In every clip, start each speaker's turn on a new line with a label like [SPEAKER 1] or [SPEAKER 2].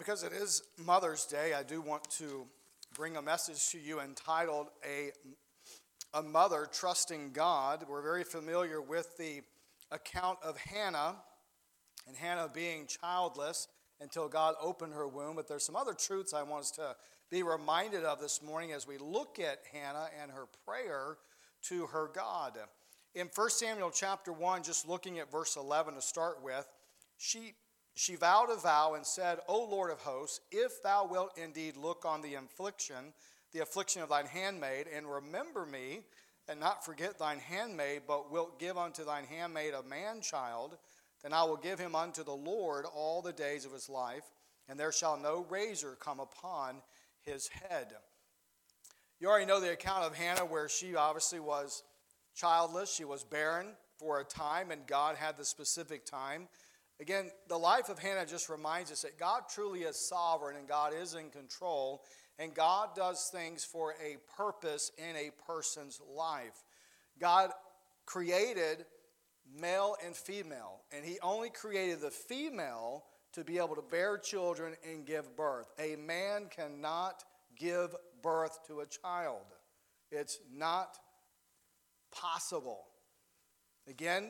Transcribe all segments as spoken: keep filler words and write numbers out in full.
[SPEAKER 1] Because it is Mother's Day, I do want to bring a message to you entitled A, a Mother Trusting God. We're very familiar with the account of Hannah, and Hannah being childless until God opened her womb. But there's some other truths I want us to be reminded of this morning as we look at Hannah and her prayer to her God. In First Samuel chapter one, just looking at verse eleven to start with, she She vowed a vow and said, O Lord of hosts, if thou wilt indeed look on the affliction, the affliction of thine handmaid, and remember me, and not forget thine handmaid, but wilt give unto thine handmaid a man-child, then I will give him unto the Lord all the days of his life, and there shall no razor come upon his head. You already know the account of Hannah where she obviously was childless. She was barren for a time, and God had the specific time. Again, the life of Hannah just reminds us that God truly is sovereign and God is in control, and God does things for a purpose in a person's life. God created male and female, and he only created the female to be able to bear children and give birth. A man cannot give birth to a child. It's not possible. Again,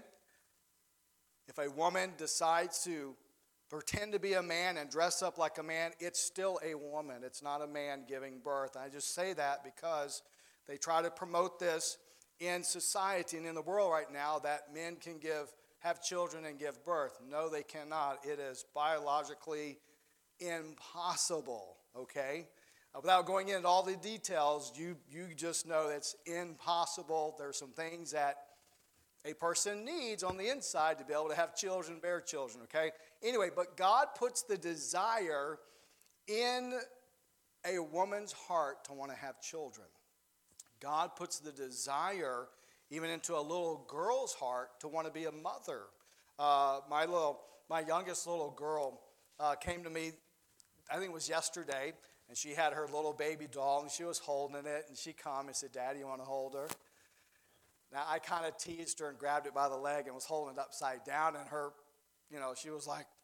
[SPEAKER 1] if a woman decides to pretend to be a man and dress up like a man, it's still a woman. It's not a man giving birth. I just say that because they try to promote this in society and in the world right now that men can give, have children and give birth. No, they cannot. It is biologically impossible, okay? Without going into all the details, you, you just know it's impossible. There's some things that a person needs on the inside to be able to have children, bear children, okay? Anyway, but God puts the desire in a woman's heart to want to have children. God puts the desire even into a little girl's heart to want to be a mother. Uh, my little, my youngest little girl uh, came to me, I think it was yesterday, and she had her little baby doll, and she was holding it, and she came and said, Daddy, you want to hold her? Now, I kind of teased her and grabbed it by the leg and was holding it upside down, and her, you know, she was like,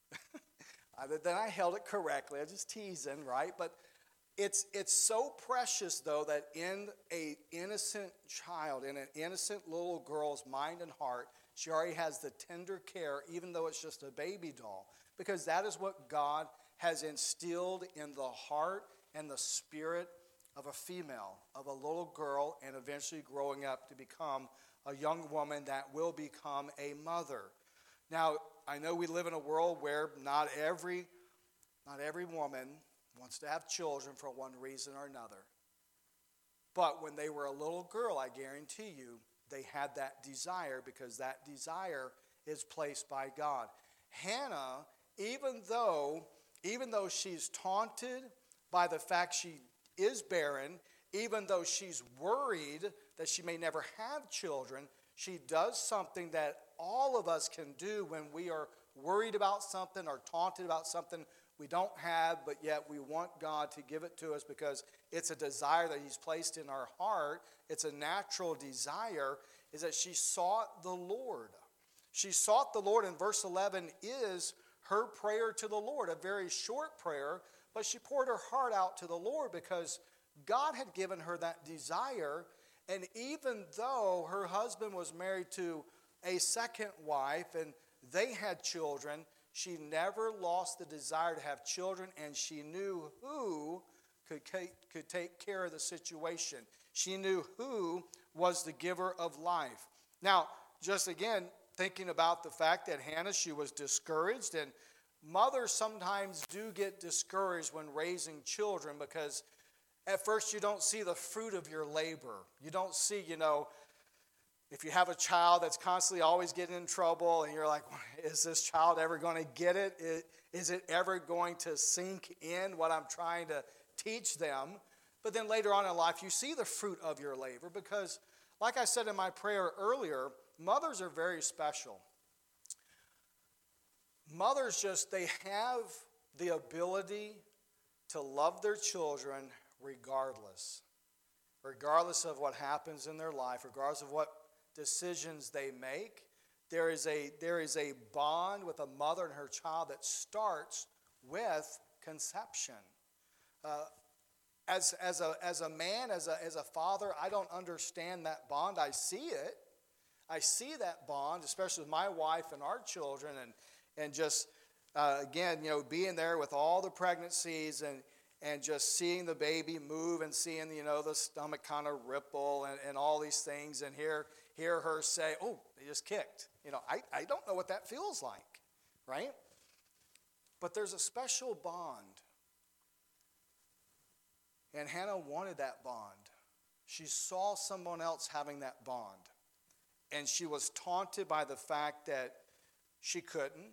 [SPEAKER 1] then I held it correctly. I was just teasing, right? But it's it's so precious, though, that in an innocent child, in an innocent little girl's mind and heart, she already has the tender care, even though it's just a baby doll, because that is what God has instilled in the heart and the spirit of a female, of a little girl, and eventually growing up to become a young woman that will become a mother. Now, I know we live in a world where not every, not every woman wants to have children for one reason or another. But when they were a little girl, I guarantee you, they had that desire because that desire is placed by God. Hannah, even though, even though she's taunted by the fact she is barren, even though she's worried that she may never have children, she does something that all of us can do when we are worried about something or taunted about something we don't have, but yet we want God to give it to us because it's a desire that he's placed in our heart. It's a natural desire, is that she sought the Lord. She sought the Lord, and verse eleven is her prayer to the Lord, a very short prayer, but she poured her heart out to the Lord because God had given her that desire. And even though her husband was married to a second wife and they had children, she never lost the desire to have children, and she knew who could, could take care of the situation. She knew who was the giver of life. Now, just again, thinking about the fact that Hannah, she was discouraged, and mothers sometimes do get discouraged when raising children because at first you don't see the fruit of your labor. You don't see, you know, if you have a child that's constantly always getting in trouble and you're like, is this child ever going to get it? Is it ever going to sink in what I'm trying to teach them? But then later on in life, you see the fruit of your labor because, like I said in my prayer earlier, mothers are very special. Mothers just, they have the ability to love their children regardless. Regardless of what happens in their life, regardless of what decisions they make, there is a, there is a bond with a mother and her child that starts with conception. Uh, as, as, a, as a man, as a, as a father, I don't understand that bond. I see it. I see that bond, especially with my wife and our children, and, and just, uh, again, you know, being there with all the pregnancies and, and just seeing the baby move and seeing, you know, the stomach kind of ripple and, and all these things, and hear, hear her say, oh, they just kicked. You know, I, I don't know what that feels like, right? But there's a special bond. And Hannah wanted that bond. She saw someone else having that bond. And she was taunted by the fact that she couldn't.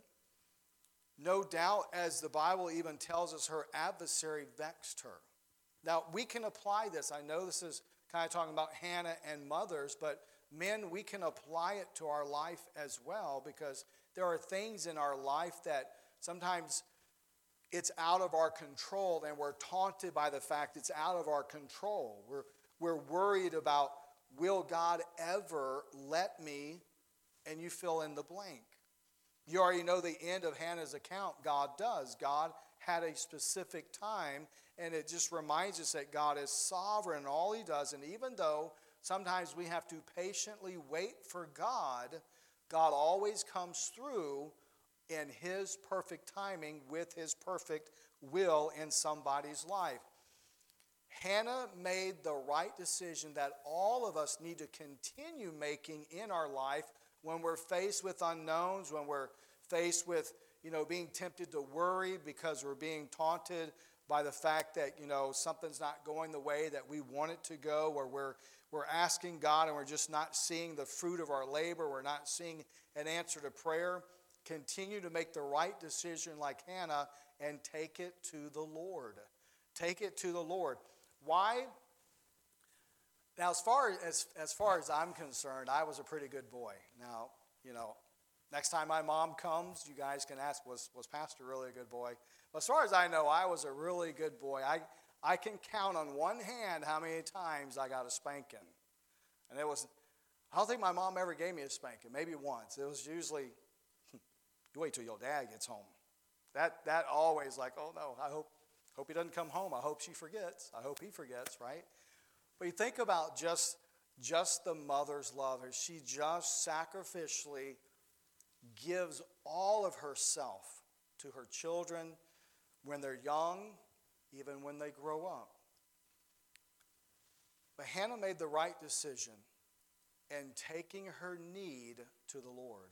[SPEAKER 1] No doubt, as the Bible even tells us, her adversary vexed her. Now, we can apply this. I know this is kind of talking about Hannah and mothers, but men, we can apply it to our life as well, because there are things in our life that sometimes it's out of our control, and we're taunted by the fact it's out of our control. We're, we're worried about, will God ever let me, and you fill in the blank. You already know the end of Hannah's account. God does. God had a specific time, and it just reminds us that God is sovereign in all he does. And even though sometimes we have to patiently wait for God, God always comes through in his perfect timing with his perfect will in somebody's life. Hannah made the right decision that all of us need to continue making in our life when we're faced with unknowns, when we're faced with, you know, being tempted to worry because we're being taunted by the fact that, you know, something's not going the way that we want it to go, or we're we're asking God and we're just not seeing the fruit of our labor, we're not seeing an answer to prayer. Continue to make the right decision like Hannah and take it to the Lord. Take it to the Lord. Why? Now, as far as, as far as I'm concerned, I was a pretty good boy. Now, you know, next time my mom comes, you guys can ask, was, was Pastor really a good boy? But as far as I know, I was a really good boy. I, I can count on one hand how many times I got a spanking. And it was, I don't think my mom ever gave me a spanking, maybe once. It was usually, you wait till your dad gets home. That that always like, oh no, I hope hope he doesn't come home. I hope she forgets. I hope he forgets, right? But you think about just, just the mother's love. She just sacrificially gives all of herself to her children when they're young, even when they grow up. But Hannah made the right decision in taking her need to the Lord.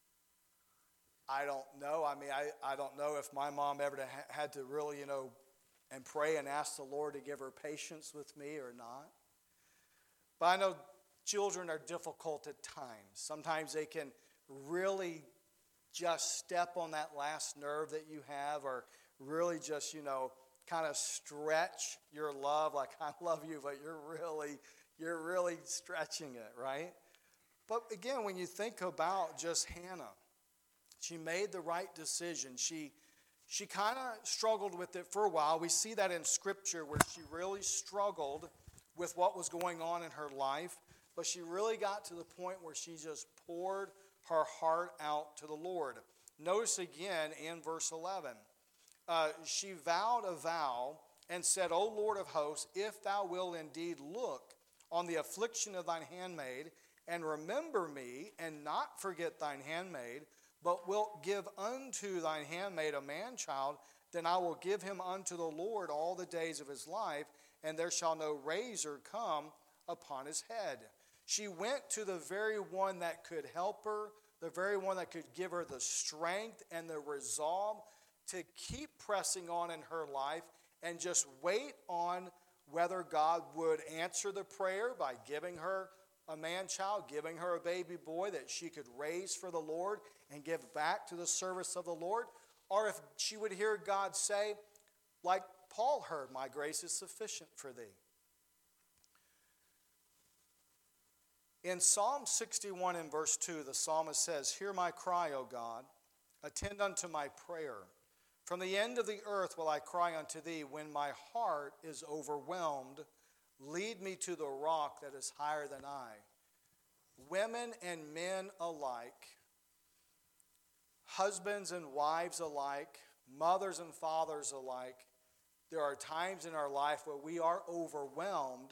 [SPEAKER 1] I don't know. I mean, I, I don't know if my mom ever had to really, you know, and pray and ask the Lord to give her patience with me or not. But I know children are difficult at times. Sometimes they can really just step on that last nerve that you have, or really just, you know, kind of stretch your love. Like, I love you, but you're really, you're really stretching it, right? But again, when you think about just Hannah, she made the right decision. She, she kind of struggled with it for a while. We see that in Scripture where she really struggled with what was going on in her life. But she really got to the point where she just poured her heart out to the Lord. Notice again in verse eleven. Uh, she vowed a vow and said, O Lord of hosts, if thou wilt indeed look on the affliction of thine handmaid, and remember me, and not forget thine handmaid, but wilt give unto thine handmaid a man-child, then I will give him unto the Lord all the days of his life, and there shall no razor come upon his head. She went to the very one that could help her, the very one that could give her the strength and the resolve to keep pressing on in her life and just wait on whether God would answer the prayer by giving her a man-child, giving her a baby boy that she could raise for the Lord and give back to the service of the Lord, or if she would hear God say, like Paul heard, my grace is sufficient for thee. In Psalm sixty-one in verse two, the psalmist says, hear my cry, O God, attend unto my prayer. From the end of the earth will I cry unto thee when my heart is overwhelmed. Lead me to the rock that is higher than I. Women and men alike, husbands and wives alike, mothers and fathers alike, there are times in our life where we are overwhelmed.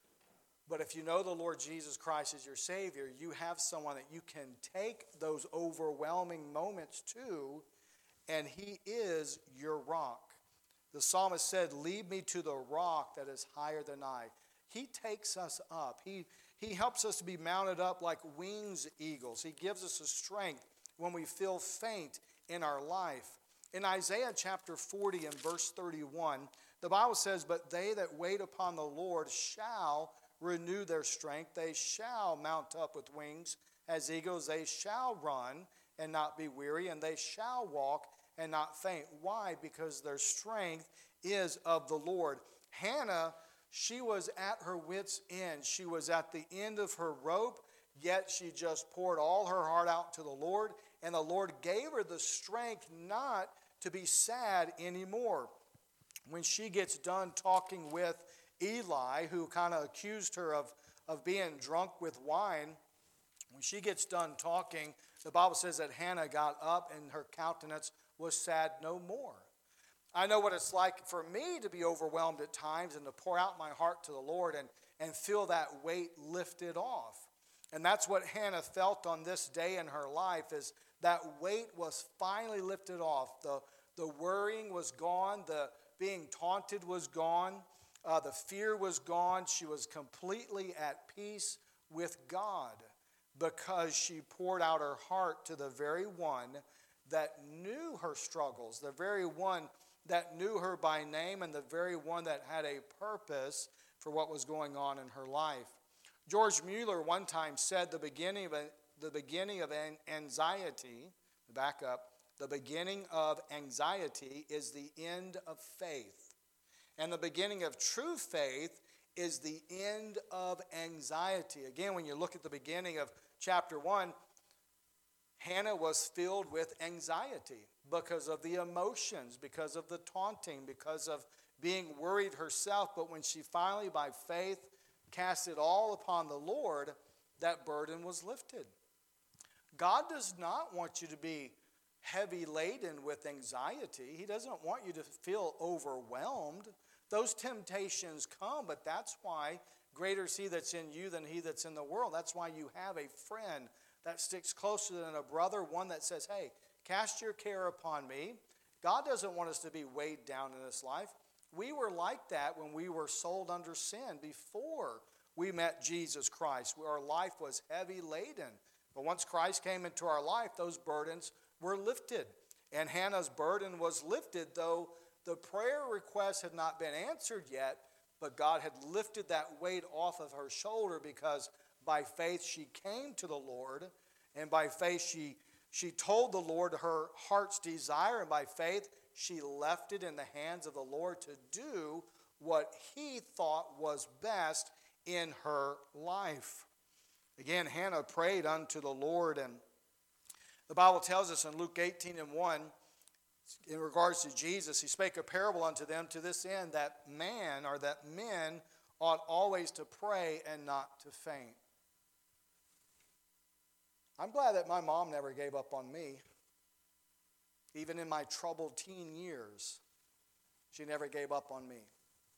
[SPEAKER 1] But if you know the Lord Jesus Christ as your Savior, you have someone that you can take those overwhelming moments to, and He is your rock. The psalmist said, "Lead me to the rock that is higher than I." He takes us up. He, he helps us to be mounted up like wings eagles. He gives us a strength when we feel faint in our life. In Isaiah chapter forty and verse thirty-one, the Bible says, "But they that wait upon the Lord shall renew their strength. They shall mount up with wings as eagles. They shall run and not be weary, and they shall walk and not faint." Why? Because their strength is of the Lord. Hannah, she was at her wit's end. She was at the end of her rope, yet she just poured all her heart out to the Lord, and the Lord gave her the strength not to be sad anymore. When she gets done talking with Eli, who kind of accused her of, of being drunk with wine, when she gets done talking, the Bible says that Hannah got up and her countenance was sad no more. I know what it's like for me to be overwhelmed at times and to pour out my heart to the Lord and, and feel that weight lifted off. And that's what Hannah felt on this day in her life, is that weight was finally lifted off. The, the worrying was gone. The being taunted was gone. Uh, the fear was gone. She was completely at peace with God because she poured out her heart to the very one that knew her struggles, the very one that knew her by name, and the very one that had a purpose for what was going on in her life. George Mueller one time said the beginning of, a, the beginning of an anxiety, back up, the beginning of anxiety is the end of faith. And the beginning of true faith is the end of anxiety. Again, when you look at the beginning of chapter one, Hannah was filled with anxiety because of the emotions, because of the taunting, because of being worried herself. But when she finally, by faith, cast it all upon the Lord, that burden was lifted. God does not want you to be heavy laden with anxiety. He doesn't want you to feel overwhelmed. Those temptations come, but that's why greater is He that's in you than he that's in the world. That's why you have a friend that sticks closer than a brother, one that says, "Hey, cast your care upon me." God doesn't want us to be weighed down in this life. We were like that when we were sold under sin before we met Jesus Christ. Our life was heavy laden. But once Christ came into our life, those burdens were lifted. And Hannah's burden was lifted, though the prayer request had not been answered yet, but God had lifted that weight off of her shoulder because by faith she came to the Lord, and by faith she, she told the Lord her heart's desire, and by faith she left it in the hands of the Lord to do what He thought was best in her life. Again, Hannah prayed unto the Lord, and the Bible tells us in Luke eighteen and one, in regards to Jesus, He spake a parable unto them to this end, that man or that men ought always to pray and not to faint. I'm glad that my mom never gave up on me. Even in my troubled teen years, she never gave up on me.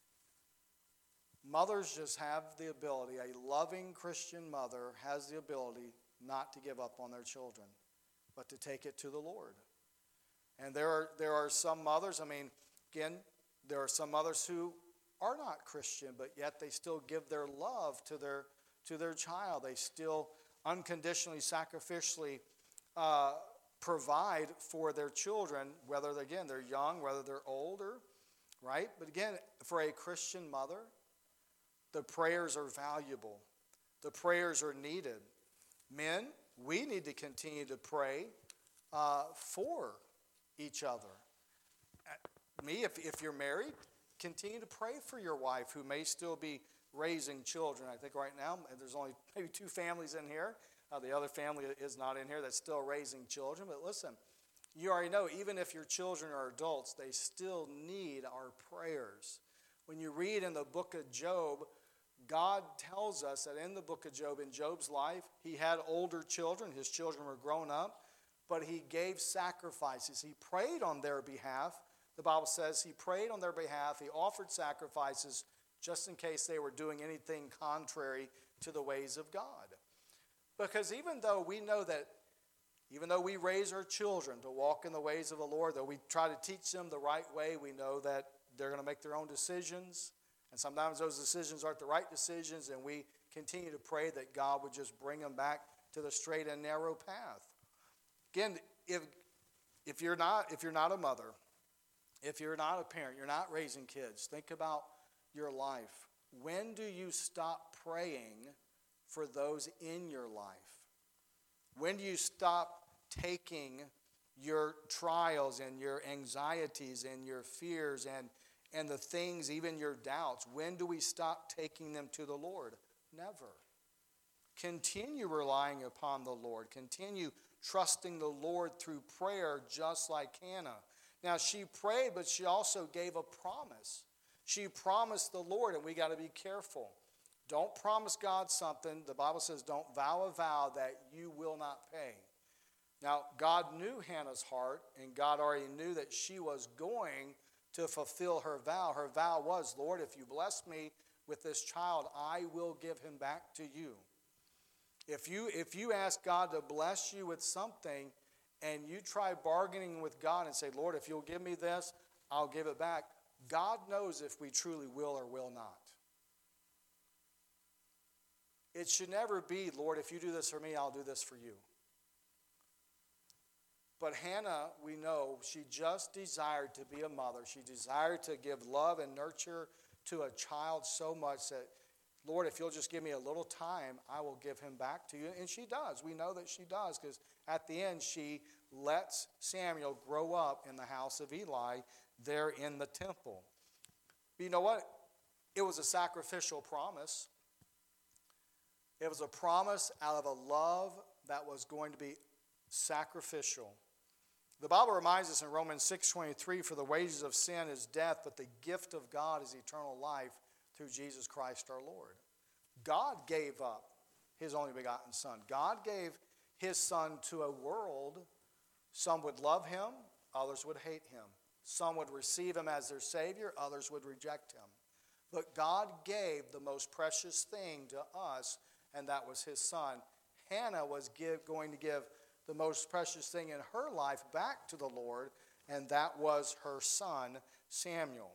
[SPEAKER 1] Mothers just have the ability, a loving Christian mother has the ability not to give up on their children, but to take it to the Lord. And there are, there are some mothers, I mean, again, there are some mothers who are not Christian, but yet they still give their love to their, to their child. They still unconditionally, sacrificially uh, provide for their children, whether, again, they're young, whether they're older, right? But again, for a Christian mother, the prayers are valuable. The prayers are needed. Men, we need to continue to pray uh, for each other. Me, if, if you're married, continue to pray for your wife who may still be raising children. I think right now there's only maybe two families in here. Uh, the other family is not in here that's still raising children. But listen, you already know, even if your children are adults, they still need our prayers. When you read in the book of Job, God tells us that in the book of Job, in Job's life, he had older children. His children were grown up. but he gave sacrifices. He prayed on their behalf. The Bible says he prayed on their behalf. He offered sacrifices just in case they were doing anything contrary to the ways of God. Because even though we know that, even though we raise our children to walk in the ways of the Lord, though we try to teach them the right way, we know that they're going to make their own decisions. And sometimes those decisions aren't the right decisions, and we continue to pray that God would just bring them back to the straight and narrow path. Again, if if you're not if you're not a mother, if you're not a parent, you're not raising kids, think about your life. When do you stop praying for those in your life? When do you stop taking your trials and your anxieties and your fears and, and the things, even your doubts, when do we stop taking them to the Lord? Never. Continue relying upon the Lord. Continue trusting the Lord through prayer, just like Hannah. Now, she prayed, but she also gave a promise. She promised the Lord, and we got to be careful. Don't promise God something. The Bible says don't vow a vow that you will not pay. Now, God knew Hannah's heart, and God already knew that she was going to fulfill her vow. Her vow was, Lord, if you bless me with this child, I will give him back to you. If you, if you ask God to bless you with something, and you try bargaining with God and say, Lord, if you'll give me this, I'll give it back, God knows if we truly will or will not. It should never be, Lord, if you do this for me, I'll do this for you. But Hannah, we know, she just desired to be a mother. She desired to give love and nurture to a child so much that, Lord, if you'll just give me a little time, I will give him back to you. And she does. We know that she does, because at the end, she lets Samuel grow up in the house of Eli there in the temple. But you know what? It was a sacrificial promise. It was a promise out of a love that was going to be sacrificial. The Bible reminds us in Romans six twenty-three, for the wages of sin is death, but the gift of God is eternal life through Jesus Christ our Lord. God gave up his only begotten Son. God gave his Son to a world. Some would love him, others would hate him. Some would receive him as their Savior, others would reject him. But God gave the most precious thing to us, and that was his Son. Hannah was give, going to give the most precious thing in her life back to the Lord, and that was her son, Samuel.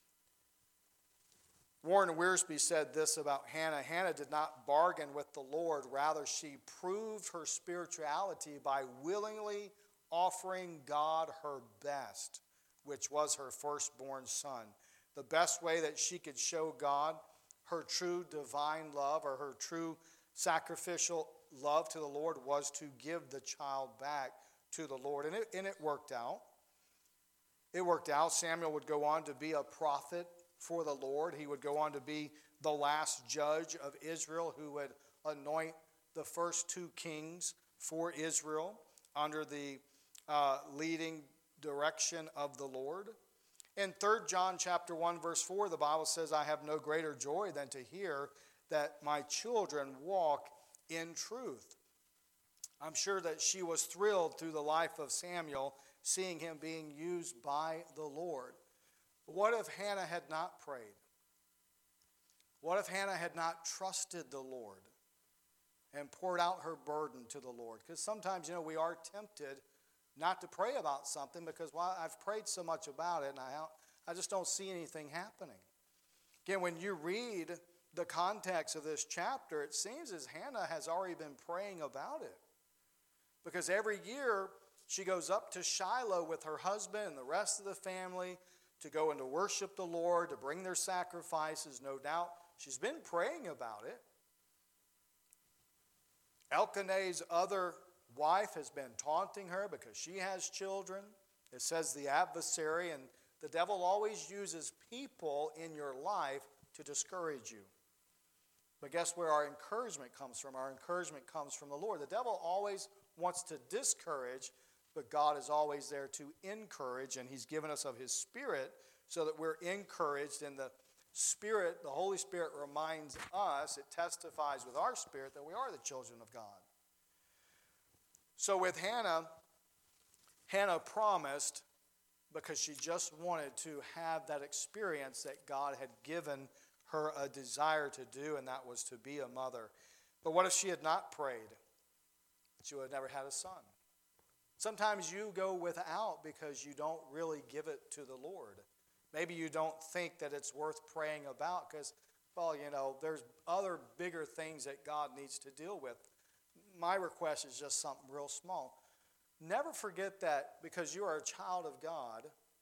[SPEAKER 1] Warren Wiersbe said this about Hannah. Hannah did not bargain with the Lord. Rather, she proved her spirituality by willingly offering God her best, which was her firstborn son. The best way that she could show God her true divine love, or her true sacrificial love to the Lord, was to give the child back to the Lord. And it, and it worked out. It worked out. Samuel would go on to be a prophet for the Lord. He would go on to be the last judge of Israel, who would anoint the first two kings for Israel under the uh, leading direction of the Lord. In Third John chapter one, verse four, the Bible says, I have no greater joy than to hear that my children walk in truth. I'm sure that she was thrilled through the life of Samuel, seeing him being used by the Lord. But what if Hannah had not prayed? What if Hannah had not trusted the Lord and poured out her burden to the Lord? Because sometimes, you know, we are tempted not to pray about something because, well, I've prayed so much about it and I, I just don't see anything happening. Again, when you read the context of this chapter, it seems as Hannah has already been praying about it. Because every year she goes up to Shiloh with her husband and the rest of the family to go and to worship the Lord, to bring their sacrifices. No doubt she's been praying about it. Elkanah's other wife has been taunting her because she has children. It says the adversary, and the devil always uses people in your life to discourage you. But guess where our encouragement comes from? Our encouragement comes from the Lord. The devil always wants to discourage, but God is always there to encourage, and he's given us of his Spirit so that we're encouraged. And the Spirit, the Holy Spirit reminds us, it testifies with our spirit that we are the children of God. So with Hannah, Hannah promised because she just wanted to have that experience that God had given her a desire to do, and that was to be a mother. But what if she had not prayed? She would have never had a son. Sometimes you go without because you don't really give it to the Lord. Maybe you don't think that it's worth praying about because, well, you know, there's other bigger things that God needs to deal with. My request is just something real small. Never forget that because you are a child of God,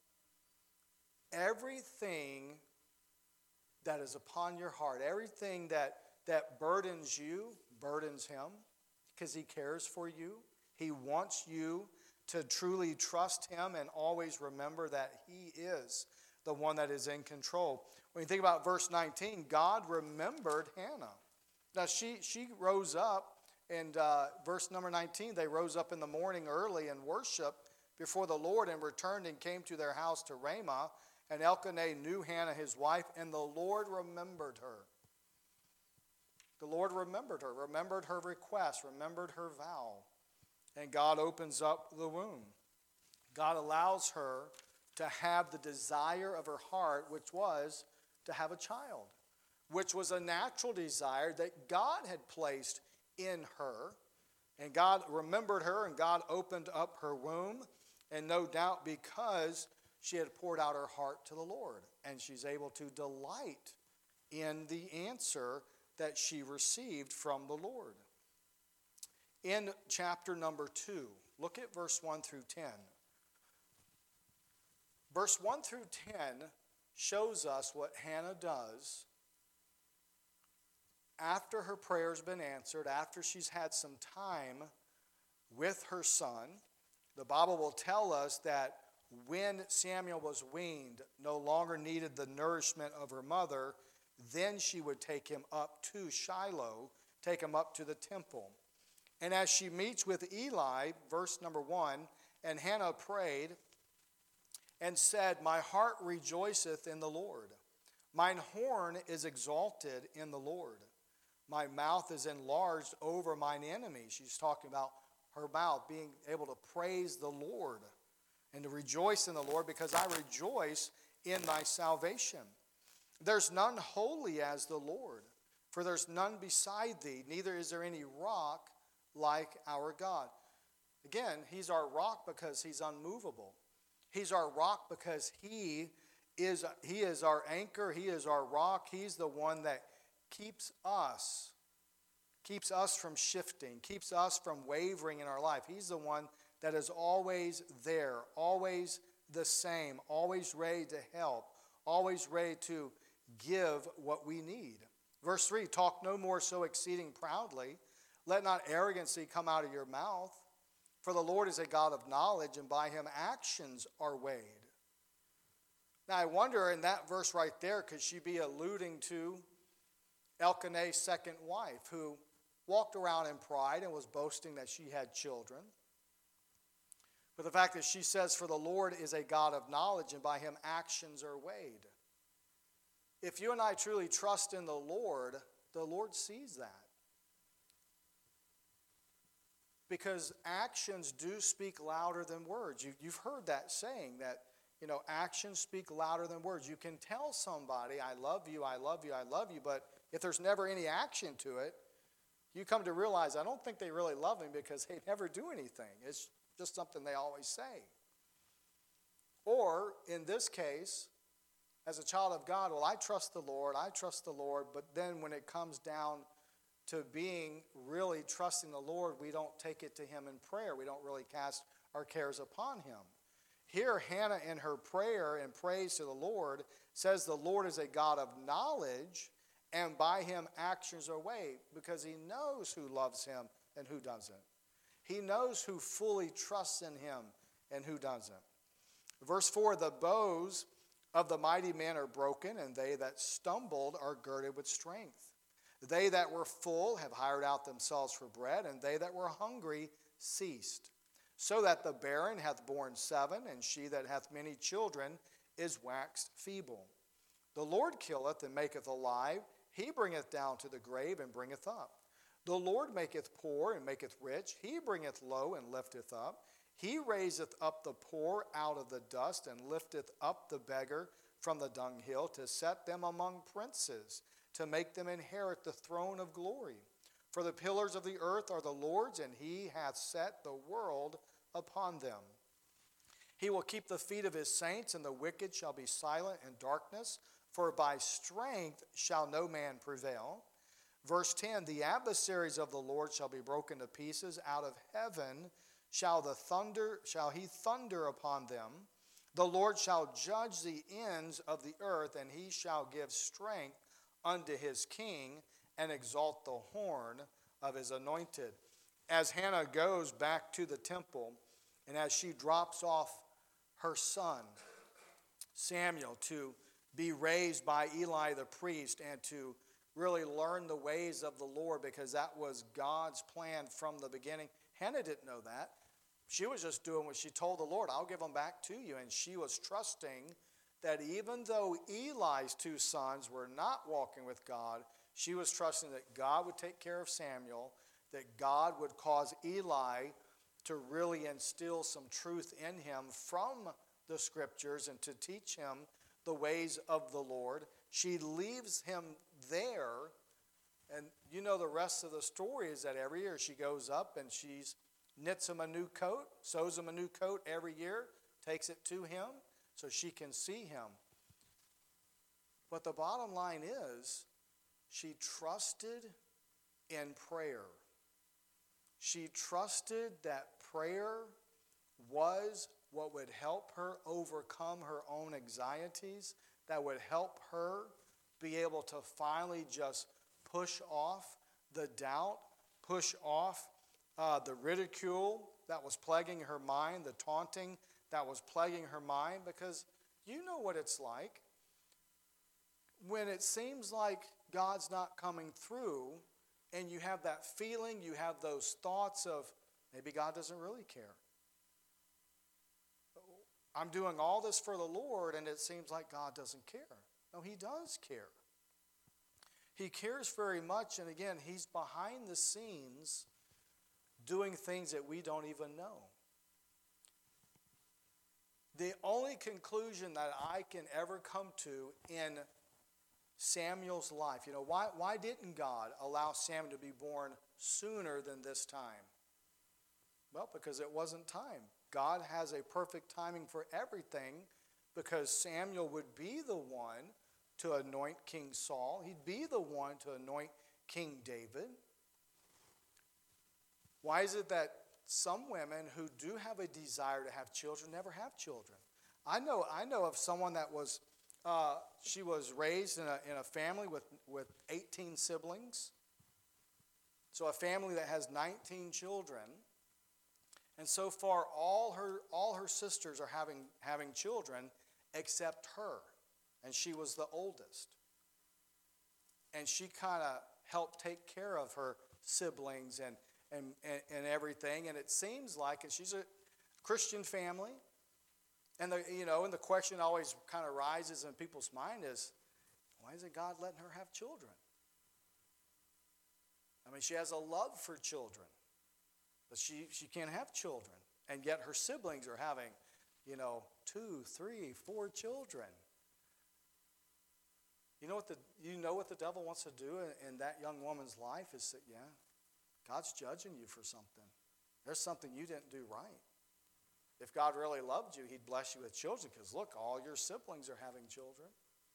[SPEAKER 1] everything that is upon your heart, everything that, that burdens you, burdens him because he cares for you. He wants you to truly trust him and always remember that he is the one that is in control. When you think about verse nineteen, God remembered Hannah. Now, she, she rose up, and uh, verse number nineteen, they rose up in the morning early and worshiped before the Lord and returned and came to their house to Ramah. And Elkanah knew Hannah, his wife, and the Lord remembered her. The Lord remembered her, remembered her request, remembered her vow. And God opens up the womb. God allows her to have the desire of her heart, which was to have a child, which was a natural desire that God had placed in her. And God remembered her, and God opened up her womb. And no doubt because she had poured out her heart to the Lord, and she's able to delight in the answer that she received from the Lord. In chapter number two, look at verse one through ten. Verse one through ten shows us what Hannah does after her prayer's been answered, after she's had some time with her son. The Bible will tell us that when Samuel was weaned, no longer needed the nourishment of her mother, then she would take him up to Shiloh, take him up to the temple. And as she meets with Eli, verse number one, and Hannah prayed and said, "My heart rejoiceth in the Lord. Mine horn is exalted in the Lord. My mouth is enlarged over mine enemies." She's talking about her mouth being able to praise the Lord and to rejoice in the Lord, because I rejoice in thy salvation. There's none holy as the Lord, for there's none beside thee, neither is there any rock like our God. Again, he's our rock because he's unmovable. He's our rock because he is, he is our anchor. He is our rock. He's the one that keeps us, keeps us from shifting, keeps us from wavering in our life. He's the one that is always there, always the same, always ready to help, always ready to give what we need. Verse three, talk no more so exceeding proudly. Let not arrogancy come out of your mouth. For the Lord is a God of knowledge, and by him actions are weighed. Now I wonder in that verse right there, could she be alluding to Elkanah's second wife, who walked around in pride and was boasting that she had children? But the fact that she says, for the Lord is a God of knowledge, and by him actions are weighed. If you and I truly trust in the Lord, the Lord sees that. Because actions do speak louder than words. You, you've heard that saying, that, you know, actions speak louder than words. You can tell somebody, I love you, I love you, I love you, but if there's never any action to it, you come to realize, I don't think they really love me because they never do anything. It's just something they always say. Or, in this case, as a child of God, well, I trust the Lord, I trust the Lord, but then when it comes down to being really trusting the Lord, we don't take it to him in prayer. We don't really cast our cares upon him. Here, Hannah, in her prayer and praise to the Lord, says the Lord is a God of knowledge, and by him actions are weighed, because he knows who loves him and who doesn't. He knows who fully trusts in him and who doesn't. Verse four, the bows of the mighty men are broken, and they that stumbled are girded with strength. They that were full have hired out themselves for bread, and they that were hungry ceased. So that the barren hath borne seven, and she that hath many children is waxed feeble. The Lord killeth and maketh alive. He bringeth down to the grave and bringeth up. The Lord maketh poor and maketh rich. He bringeth low and lifteth up. He raiseth up the poor out of the dust, and lifteth up the beggar from the dunghill, to set them among princes, to make them inherit the throne of glory. For the pillars of the earth are the Lord's, and he hath set the world upon them. He will keep the feet of his saints, and the wicked shall be silent in darkness, for by strength shall no man prevail. Verse ten, the adversaries of the Lord shall be broken to pieces. Out of heaven shall the thunder, shall he thunder upon them. The Lord shall judge the ends of the earth, and he shall give strength unto his king, and exalt the horn of his anointed. As Hannah goes back to the temple, and as she drops off her son, Samuel, to be raised by Eli the priest, and to really learn the ways of the Lord, because that was God's plan from the beginning. Hannah didn't know that. She was just doing what she told the Lord. I'll give them back to you. And she was trusting that even though Eli's two sons were not walking with God, she was trusting that God would take care of Samuel, that God would cause Eli to really instill some truth in him from the scriptures and to teach him the ways of the Lord. She leaves him there, and you know the rest of the story is that every year she goes up and she's knits him a new coat, sews him a new coat every year, takes it to him so she can see him. But the bottom line is, she trusted in prayer. She trusted that prayer was what would help her overcome her own anxieties, that would help her be able to finally just push off the doubt, push off uh, the ridicule that was plaguing her mind, the taunting that was plaguing her mind, because you know what it's like when it seems like God's not coming through, and you have that feeling, you have those thoughts of maybe God doesn't really care. I'm doing all this for the Lord, and it seems like God doesn't care. No, he does care. He cares very much, and again, he's behind the scenes doing things that we don't even know. The only conclusion that I can ever come to in Samuel's life, you know, why, why didn't God allow Samuel to be born sooner than this time? Well, because it wasn't time. God has a perfect timing for everything, because Samuel would be the one to anoint King Saul. He'd be the one to anoint King David. Why is it that some women who do have a desire to have children never have children? I know, I know of someone that was, uh, she was raised in a, in a family with, with eighteen siblings. So a family that has nineteen children. And so far, all her all her sisters are having, having children except her. And she was the oldest. And she kind of helped take care of her siblings and, and, and, and everything. And it seems like, and she's a Christian family. And the, you know, and the question always kind of rises in people's mind is, why isn't God letting her have children? I mean, she has a love for children. But she, she can't have children. And yet her siblings are having, you know, two, three, four children. You know what the you know what the devil wants to do in, in that young woman's life is that, yeah, God's judging you for something. There's something you didn't do right. If God really loved you, he'd bless you with children, because look, all your siblings are having children.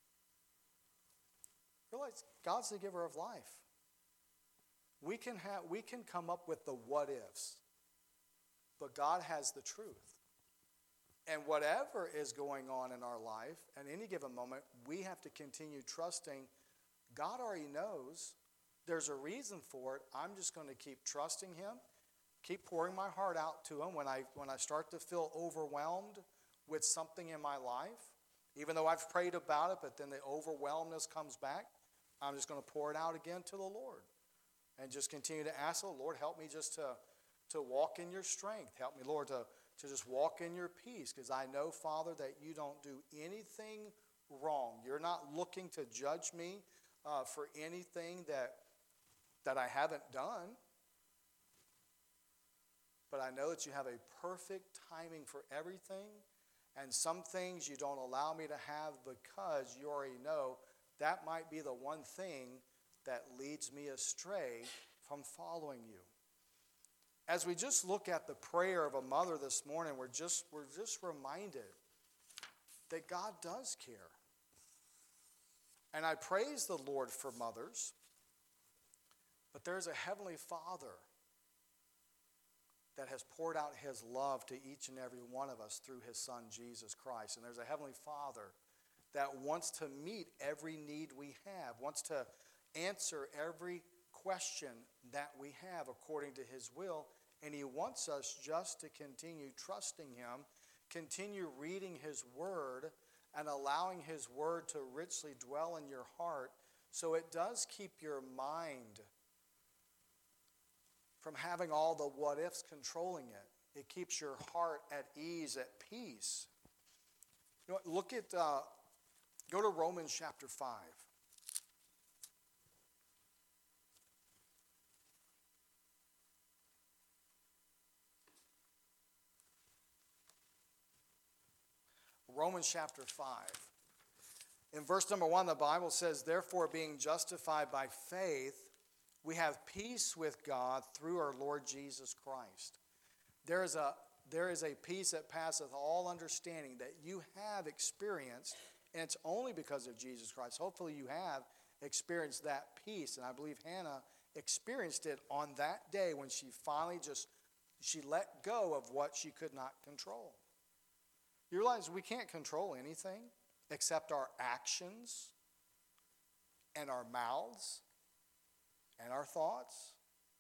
[SPEAKER 1] Realize God's the giver of life. We can have, we can come up with the what ifs, but God has the truth. And whatever is going on in our life at any given moment, we have to continue trusting. God already knows. There's a reason for it. I'm just going to keep trusting him, keep pouring my heart out to him when I when I start to feel overwhelmed with something in my life. Even though I've prayed about it, but then the overwhelmness comes back, I'm just going to pour it out again to the Lord. And just continue to ask the Lord, help me just to, to walk in your strength. Help me, Lord, to, to just walk in your peace. Because I know, Father, that you don't do anything wrong. You're not looking to judge me uh, for anything that, that I haven't done. but I know that you have a perfect timing for everything, and some things you don't allow me to have because you already know that might be the one thing that leads me astray from following you. As we just look at the prayer of a mother this morning, we're just, we're just reminded that God does care. And I praise the Lord for mothers, but there's a Heavenly Father that has poured out his love to each and every one of us through his Son, Jesus Christ. And there's a Heavenly Father that wants to meet every need we have, wants to answer every question that we have according to his will. And he wants us just to continue trusting him, continue reading his word, and allowing his word to richly dwell in your heart, so it does keep your mind from having all the what-ifs controlling it. It keeps your heart at ease, at peace. You know what? Look at, uh, go to Romans chapter five. Romans chapter five. In verse number one, the Bible says, "Therefore, being justified by faith, we have peace with God through our Lord Jesus Christ." There is a, there is a peace that passeth all understanding that you have experienced, and it's only because of Jesus Christ. Hopefully you have experienced that peace, and I believe Hannah experienced it on that day when she finally just, she let go of what she could not control. You realize we can't control anything except our actions and our mouths and our thoughts.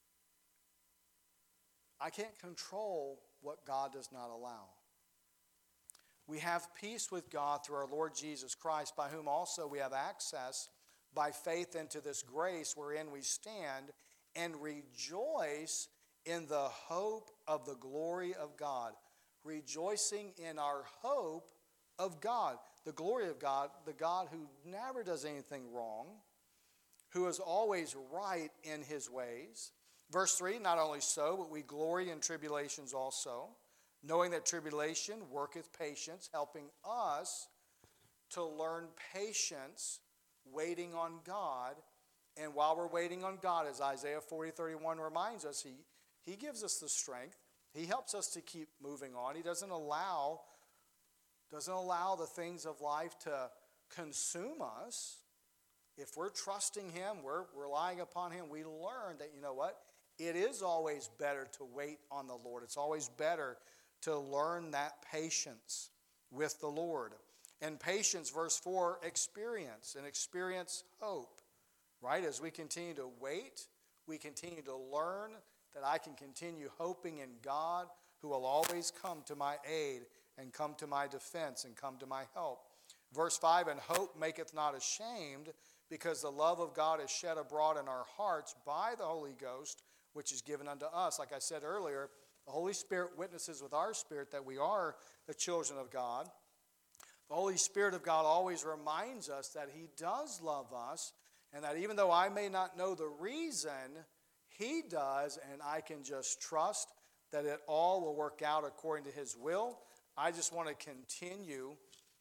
[SPEAKER 1] I can't control what God does not allow. We have peace with God through our Lord Jesus Christ, by whom also we have access by faith into this grace wherein we stand, and rejoice in the hope of the glory of God. Rejoicing in our hope of God, the glory of God, the God who never does anything wrong, who is always right in his ways. Verse three, not only so, but we glory in tribulations also, knowing that tribulation worketh patience, helping us to learn patience, waiting on God. And while we're waiting on God, as Isaiah forty thirty-one reminds us, he, he gives us the strength. He helps us to keep moving on. He doesn't allow, doesn't allow the things of life to consume us. If we're trusting him, we're relying upon him, we learn that, you know what? It is always better to wait on the Lord. It's always better to learn that patience with the Lord. And patience, verse four, experience, and experience hope. Right? As we continue to wait, we continue to learn that I can continue hoping in God, who will always come to my aid and come to my defense and come to my help. Verse five, and hope maketh not ashamed, because the love of God is shed abroad in our hearts by the Holy Ghost, which is given unto us. Like I said earlier, the Holy Spirit witnesses with our spirit that we are the children of God. The Holy Spirit of God always reminds us that he does love us, and that even though I may not know the reason, he does, and I can just trust that it all will work out according to his will. I just want to continue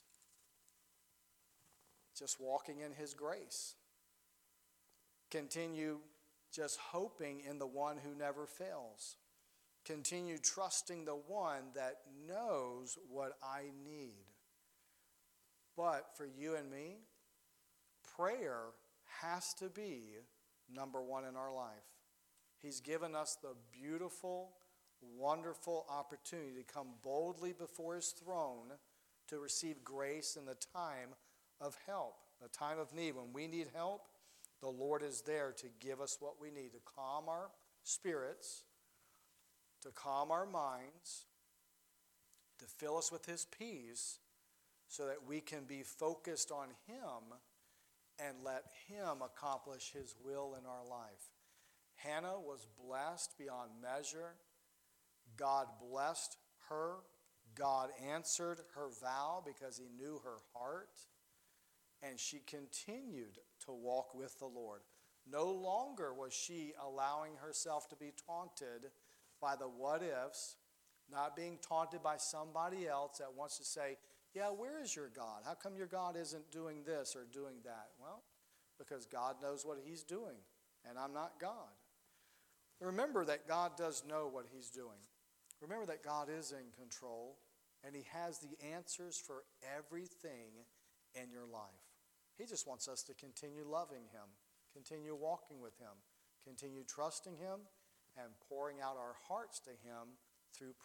[SPEAKER 1] just walking in his grace. Continue just hoping in the one who never fails. Continue trusting the one that knows what I need. But for you and me, prayer has to be number one in our life. He's given us the beautiful, wonderful opportunity to come boldly before his throne to receive grace in the time of help, the time of need. When we need help, the Lord is there to give us what we need, to calm our spirits, to calm our minds, to fill us with his peace, so that we can be focused on him and let him accomplish his will in our life. Hannah was blessed beyond measure. God blessed her. God answered her vow because he knew her heart. And she continued to walk with the Lord. No longer was she allowing herself to be taunted by the what ifs, not being taunted by somebody else that wants to say, yeah, where is your God? How come your God isn't doing this or doing that? Well, because God knows what he's doing, and I'm not God. Remember that God does know what he's doing. Remember that God is in control, and he has the answers for everything in your life. He just wants us to continue loving him, continue walking with him, continue trusting him, and pouring out our hearts to him through